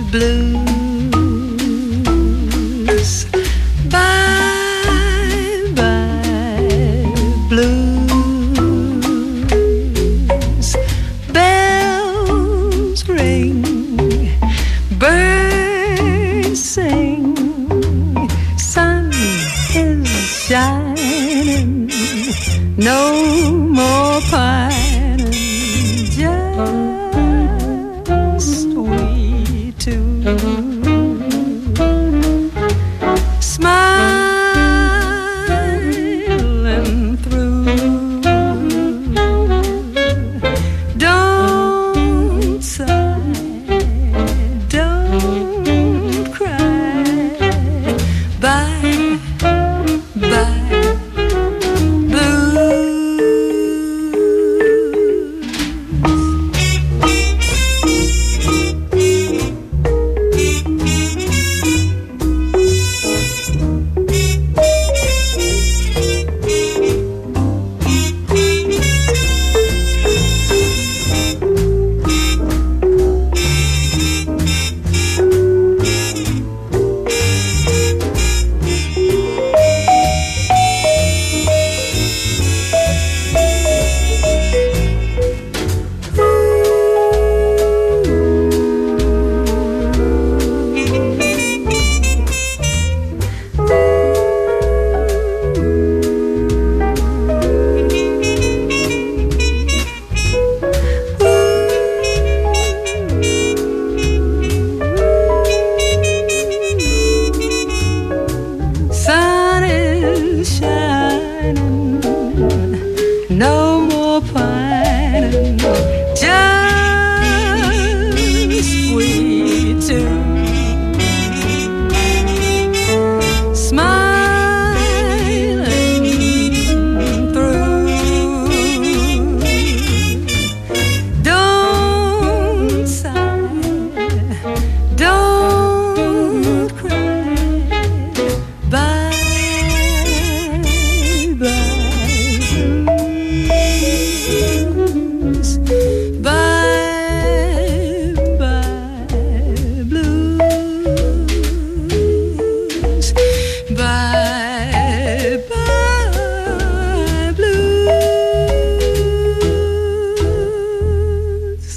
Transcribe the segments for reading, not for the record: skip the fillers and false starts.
blues. Bye bye blues. Bells ring, birds sing, sun is shining, no more pining, just we two. Smiling through. Don't sigh, don't cry. Bye bye blues. Sun is shining, no more pining, just we two. Smiling through. Don't sigh, don't cry. Bye bye blues. Bye bye blues. Bye bye blues.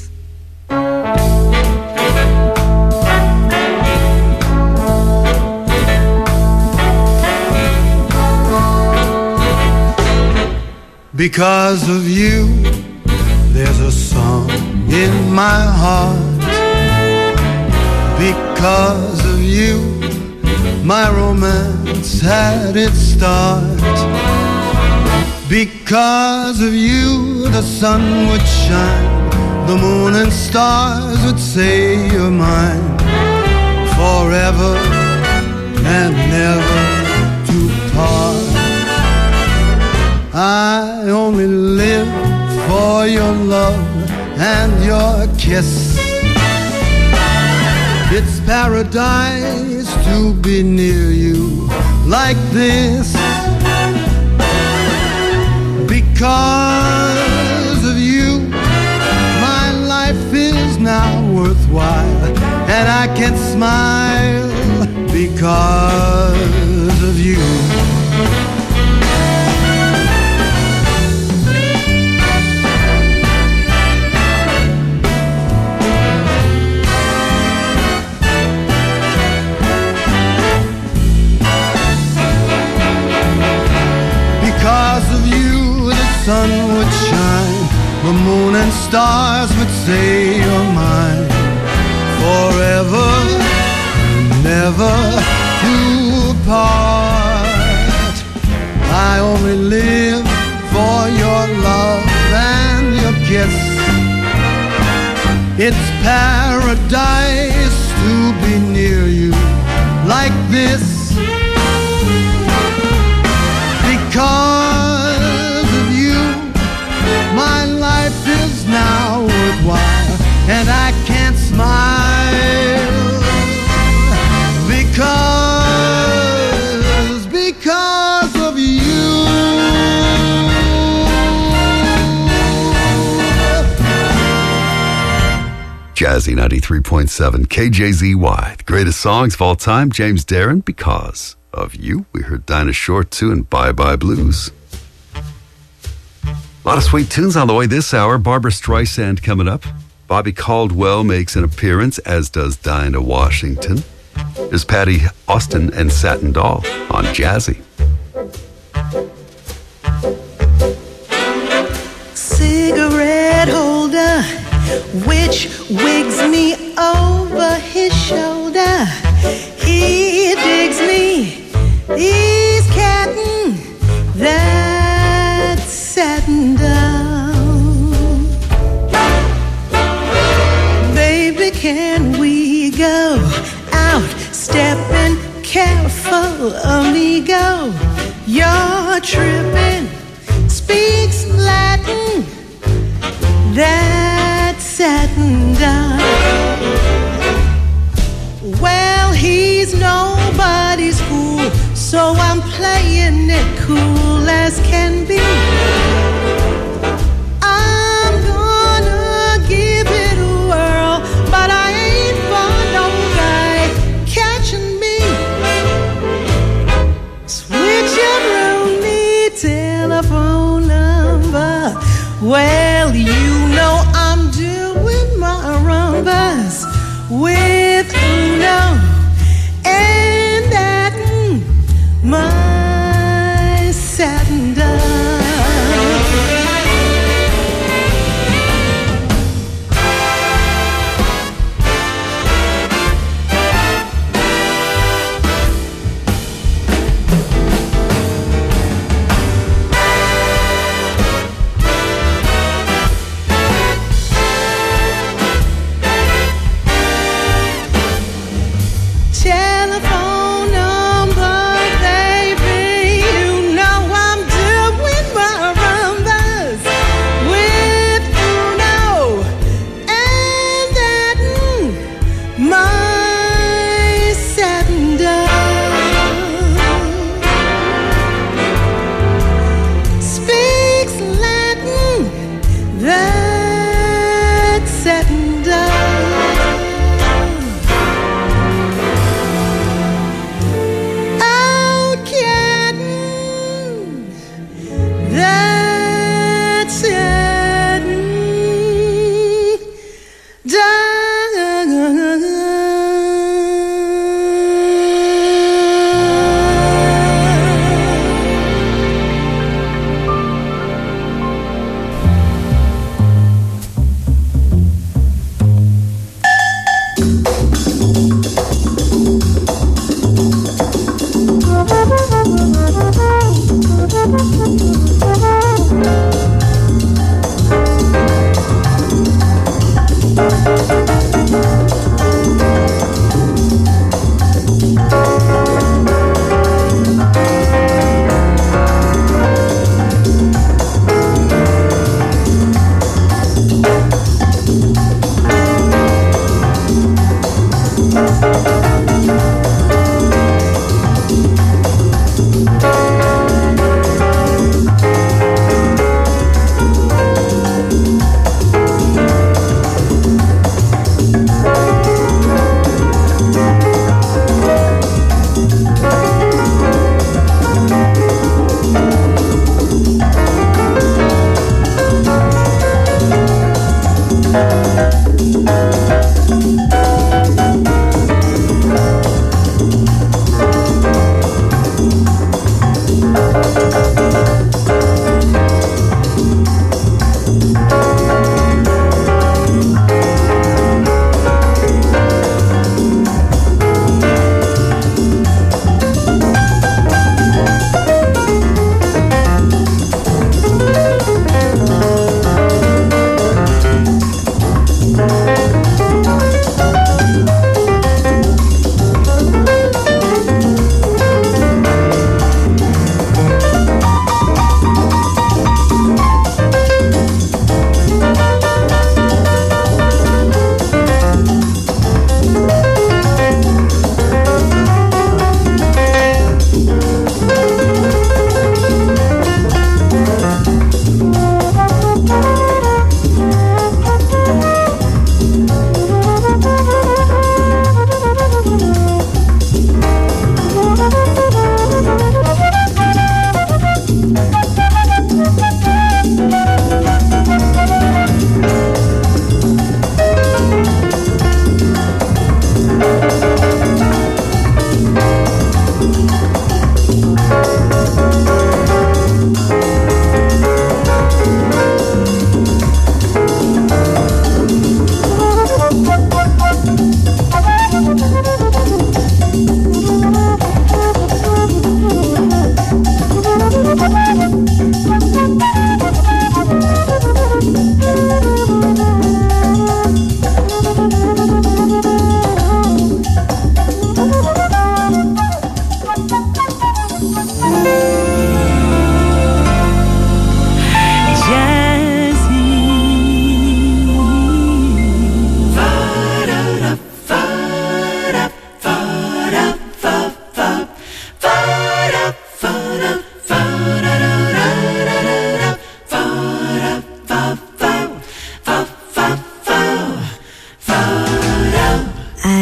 Because of you, there's a song in my heart. Because of you, my romance had its start. Because of you, the sun would shine, the moon and stars would say you're mine, forever and never to part. I only live for your love and your kiss. It's paradise to be near you like this. Because of you, my life is now worthwhile, and I can smile because of you. Because of you, the sun would shine, the moon and stars would say you're mine, forever and never to part. I only live for your love and your kiss. It's paradise to be near you like this. Because of you, my life is now worthwhile, and I can't smile because of you. Jazzy 93.7 KJZY. The greatest songs of all time, James Darren, Because of You. We heard Dinah Shore too, and Bye Bye Blues. A lot of sweet tunes on the way this hour. Barbra Streisand coming up. Bobby Caldwell makes an appearance, as does Dinah Washington. There's Patty Austin and Satin Doll on Jazzy. Cigarette holder, which wigs me over his shoulder. He digs me, he's catting that satin down. Baby, can we go out stepping careful, amigo? You're tripping, speaks Latin, that satin down. Well, he's nobody's fool, so I'm playing it cool as can be. I'm gonna give it a whirl, but I ain't for no guy catching me. Switch your roomie telephone number. Well, you know I'm doing my rumbas with Uno and that my satin down. Telephone number, baby, you know I'm doing my rumbas with Uno and that my satin down. Speaks Latin, that satin down.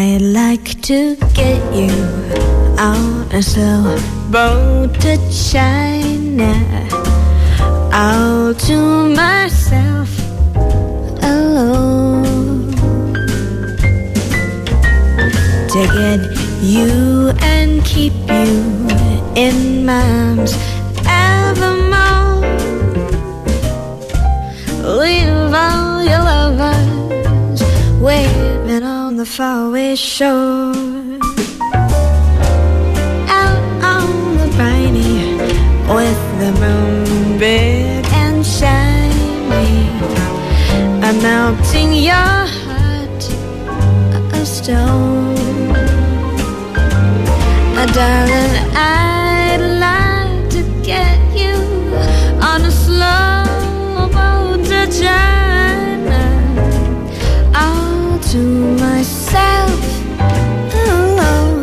I'd like to get you on a slow boat to China, all to myself alone, to get you and keep you in my arms evermore. Leave all your lovers waiting on the faraway shore. Out on the briny, with the moon big and shiny, I'm melting your heart of stone. Darling, I'd like to get you on a slow boat to China, all to myself alone.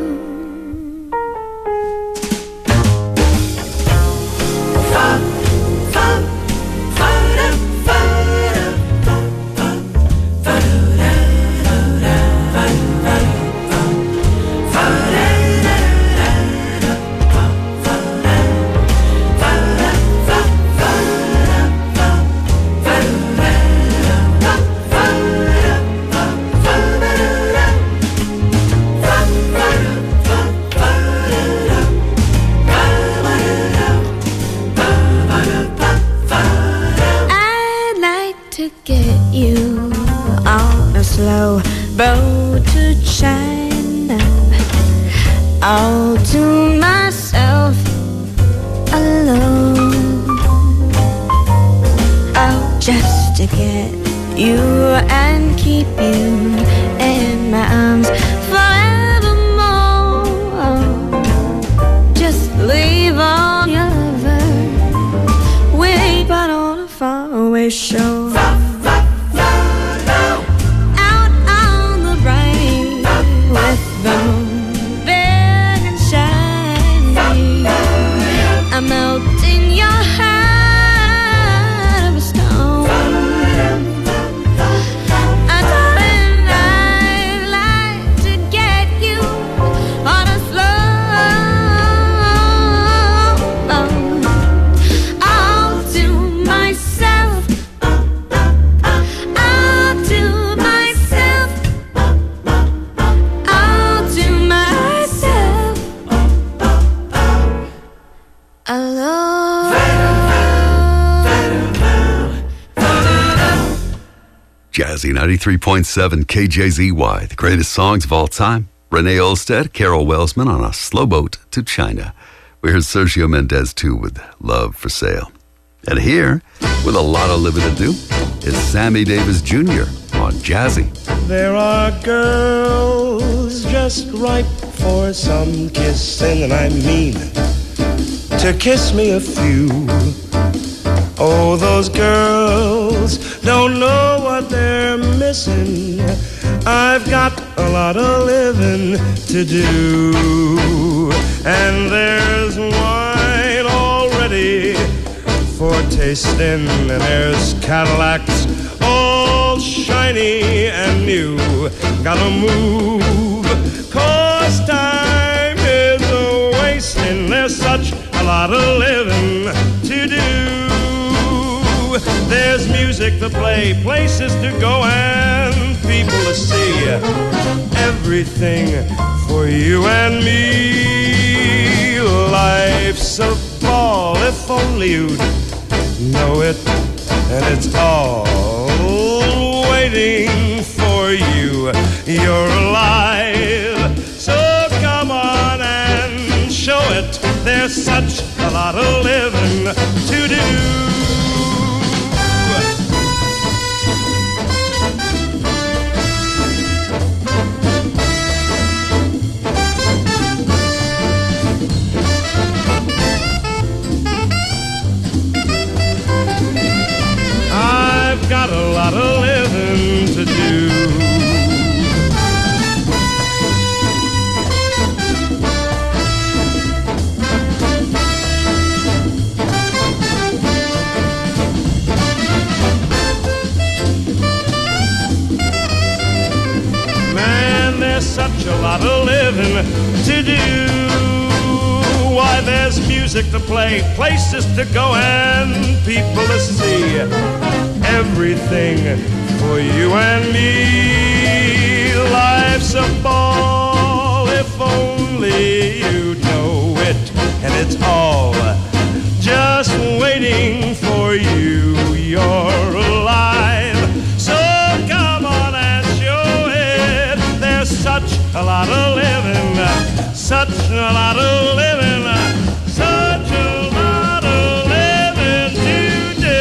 Slow boat to China, all to myself alone. Oh, just to get you and keep you in my arms forevermore. Just leave all your lovers waiting on a faraway shore. I'm melting your heart of stone. Darling, I'd like to get you on a slow boat, all to myself, all to myself, all to myself alone. Jazzy 93.7 KJZY, the greatest songs of all time. Renee Olstead, Carol Welsman on a slow boat to China. We heard Sergio Mendez too with Love for Sale. And here, with a lot of living to do, is Sammy Davis Jr. on Jazzy. There are girls just ripe for some kissing, and I mean to kiss me a few. Oh, those girls don't know what they're missing. I've got a lot of living to do. And there's wine already for tasting, and there's Cadillacs all shiny and new. Gotta move, 'cause time is a-wasting. There's such a lot of living to do. There's music to play, places to go, and people to see. Everything for you and me. Life's a ball, if only you'd know it. And it's all waiting for you. You're alive, so come on and show it. There's such a lot of living to do. I've got a lot of living to do. there's such a lot of living to do. Why, there's music to play, places to go, and people to see. Everything for you and me. Life's a ball if only you know it, and it's all just waiting for you. You're alive, so come on and show it. There's such a lot of living, such a lot of living, such a lot of living to do.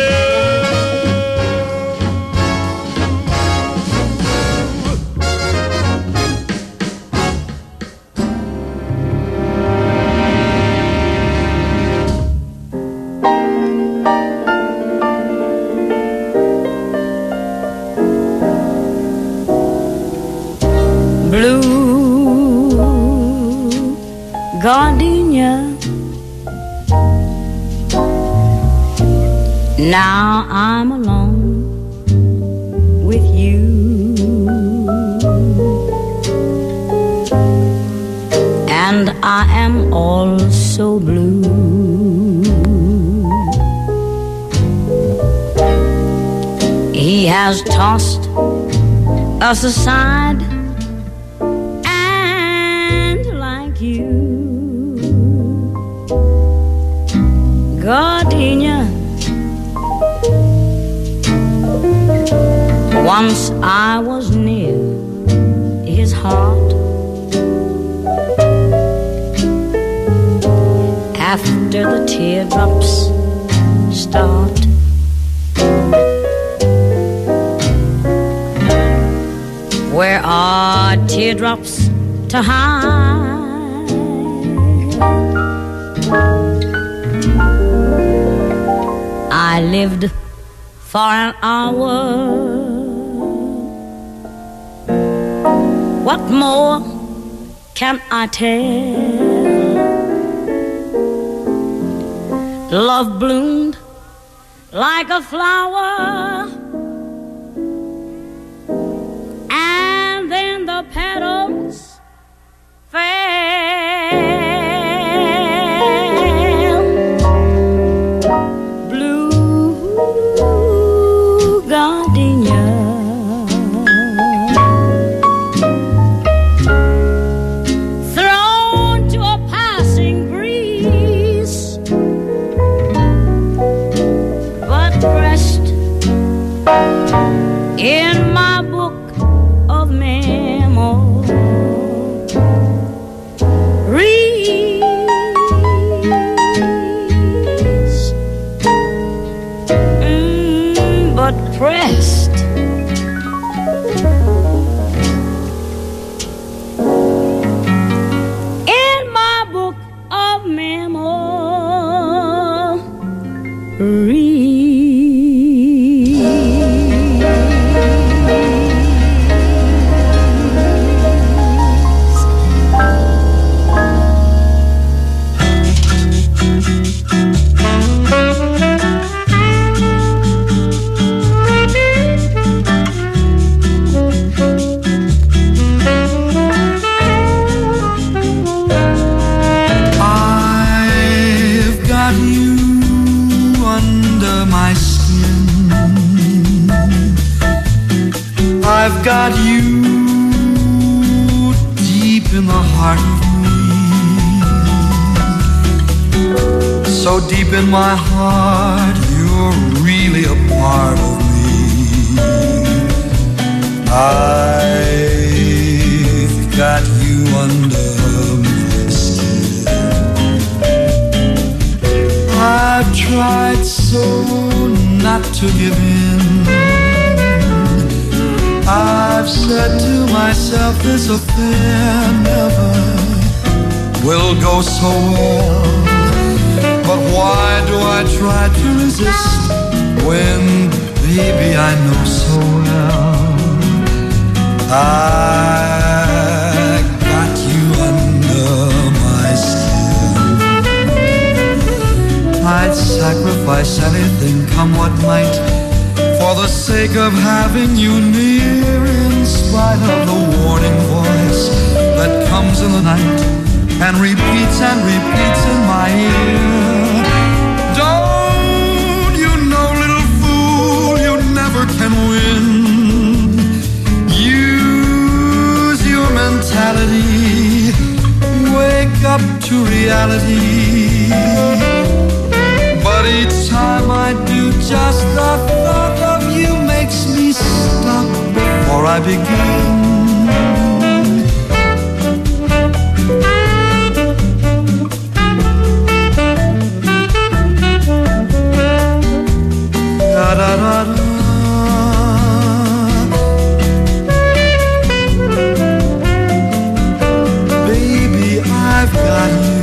Blue gardenia, now I'm alone with you, and I am also blue. He has tossed us aside, you, gardenia. Once I was near his heart, after the teardrops start. Where are teardrops to hide? I lived for an hour. What more can I tell? Love bloomed like a flower, and then the petals fell. In my book of memories, but pressed in my book of memories. I've got you deep in the heart of me. So deep in my heart, you're really a part of me. I've got you under my skin. I've tried so not to give in. I've said to myself, this affair never will go so well. But why do I try to resist when, baby, I know so well I got you under my skin. I'd sacrifice anything, come what might, for the sake of having you near, in spite of the warning voice comes in the night and repeats in my ear. Don't you know, little fool, you never can win. Use your mentality, wake up to reality. But each time I do, just the thought of you makes me stop before I begin. Da-da-da-da. Baby, I've got you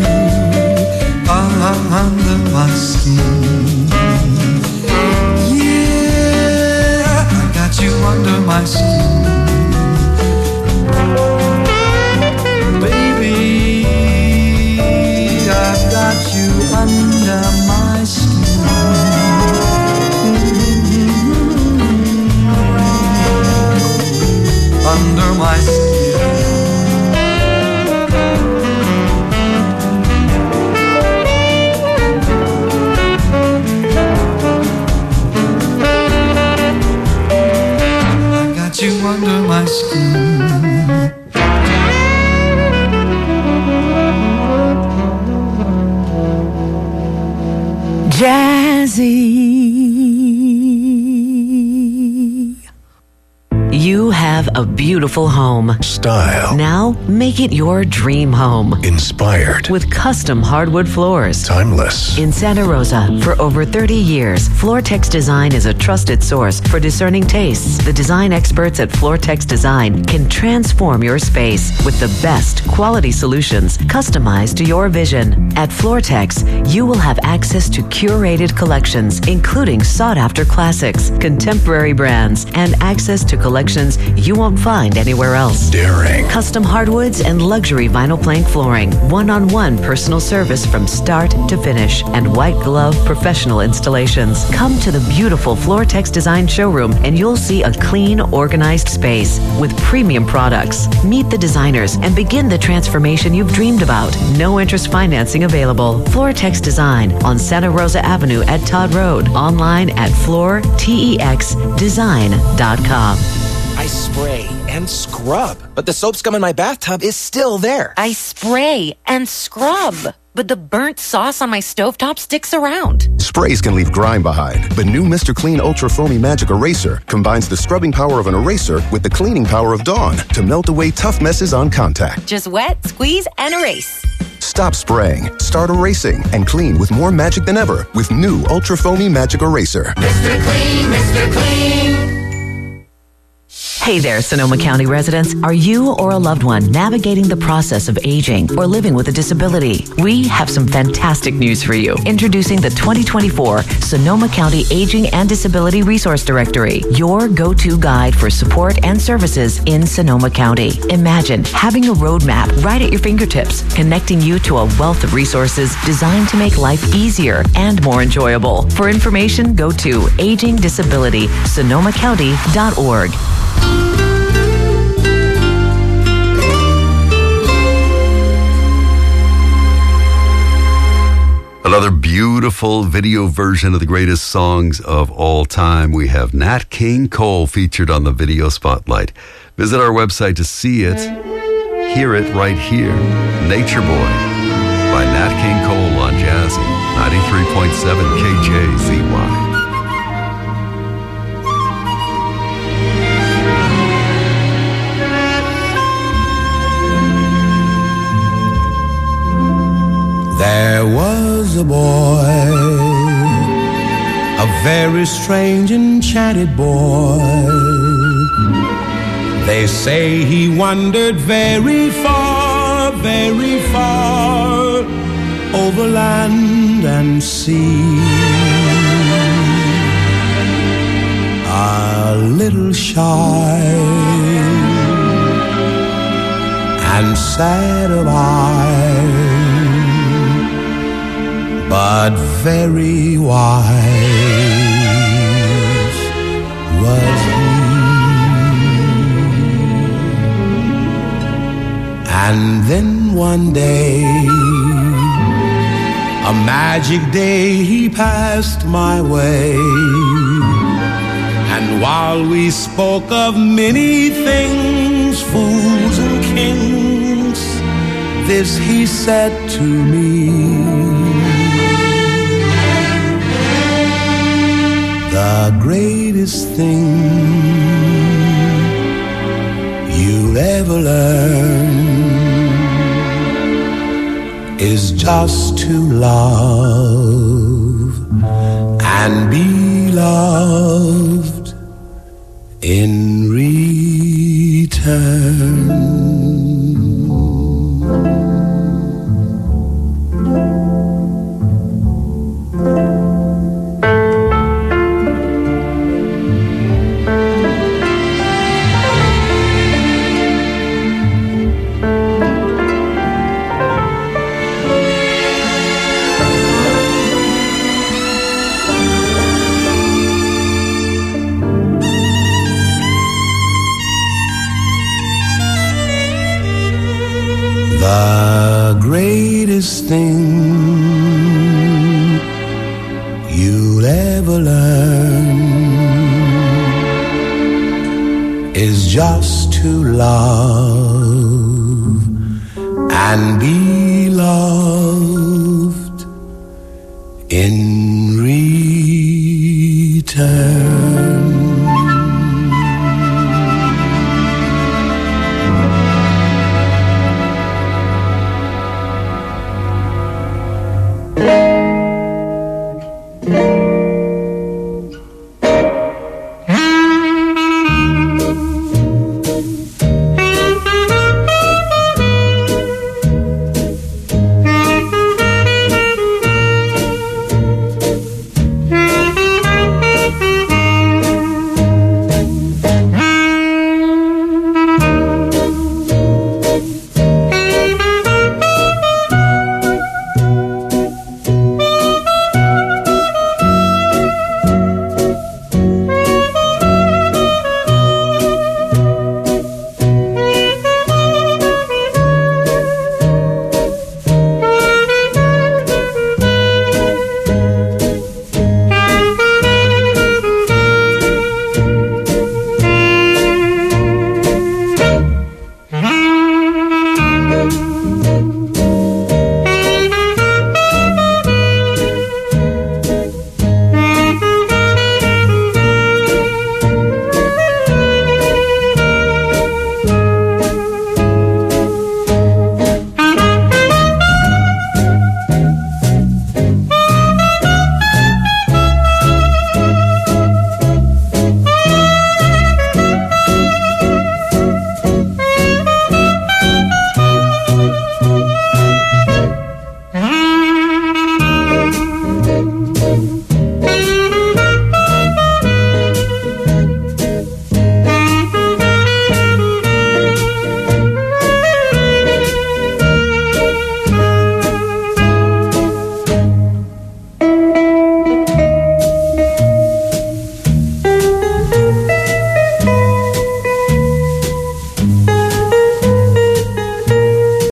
under my skin. Yeah, I got you under my skin. Baby, I've got you under my skin. Under my skin. You under my skin. Jazzy. You have a beautiful home. Style. Now make it your dream home. Inspired. With custom hardwood floors. Timeless. In Santa Rosa, for over 30 years, Floortex Design is a trusted source for discerning tastes. The design experts at Floortex Design can transform your space with the best quality solutions customized to your vision. At Floortex, you will have access to curated collections, including sought-after classics, contemporary brands, and access to collections you won't find anywhere else. Daring. Custom hardwoods and luxury vinyl plank flooring, one-on-one personal service from start to finish, and white glove professional installations. Come to the beautiful Floortex Design showroom and you'll see a clean, organized space with premium products. Meet the designers and begin the transformation you've dreamed about. No interest financing available. Floortex Design on Santa Rosa Avenue at Todd Road. Online at floortexdesign.com. I spray and scrub, but the soap scum in my bathtub is still there. I spray and scrub, but the burnt sauce on my stovetop sticks around. Sprays can leave grime behind, but new Mr. Clean Ultra Foamy Magic Eraser combines the scrubbing power of an eraser with the cleaning power of Dawn to melt away tough messes on contact. Just wet, squeeze, and erase. Stop spraying, start erasing, and clean with more magic than ever with new Ultra Foamy Magic Eraser. Mr. Clean, Mr. Clean. Hey there, Sonoma County residents. Are you or a loved one navigating the process of aging or living with a disability? We have some fantastic news for you. Introducing the 2024 Sonoma County Aging and Disability Resource Directory, your go-to guide for support and services in Sonoma County. Imagine having a roadmap right at your fingertips, connecting you to a wealth of resources designed to make life easier and more enjoyable. For information, go to agingdisabilitysonomacounty.org. Another beautiful video version of the greatest songs of all time. We have Nat King Cole featured on the Video Spotlight. Visit our website to see it, hear it right here. Nature Boy by Nat King Cole on Jazzy 93.7 KJZY. There was a boy, a very strange, enchanted boy. They say he wandered very far over land and sea. A little shy and sad of eye, but very wise was he. And then one day, a magic day, he passed my way. And while we spoke of many things, fools and kings, this he said to me: the greatest thing you'll ever learn is just to love and be loved in return. The greatest thing you'll ever learn is just to love and be